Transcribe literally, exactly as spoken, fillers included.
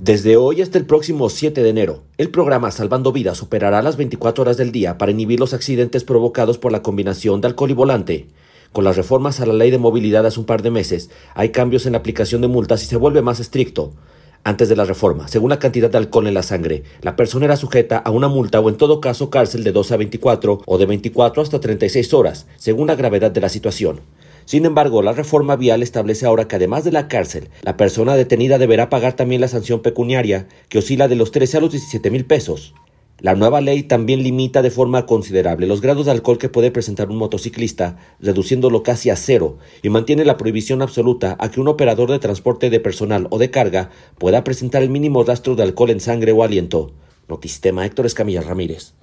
Desde hoy hasta el próximo siete de enero, el programa Salvando Vidas operará las veinticuatro horas del día para inhibir los accidentes provocados por la combinación de alcohol y volante. Con las reformas a la ley de movilidad hace un par de meses, hay cambios en la aplicación de multas y se vuelve más estricto. Antes de la reforma, según la cantidad de alcohol en la sangre, la persona era sujeta a una multa o en todo caso cárcel de doce a veinticuatro o de veinticuatro hasta treinta y seis horas, según la gravedad de la situación. Sin embargo, la reforma vial establece ahora que además de la cárcel, la persona detenida deberá pagar también la sanción pecuniaria, que oscila de los trece a los diecisiete mil pesos. La nueva ley también limita de forma considerable los grados de alcohol que puede presentar un motociclista, reduciéndolo casi a cero, y mantiene la prohibición absoluta a que un operador de transporte de personal o de carga pueda presentar el mínimo rastro de alcohol en sangre o aliento. Notistema, Héctor Escamilla Ramírez.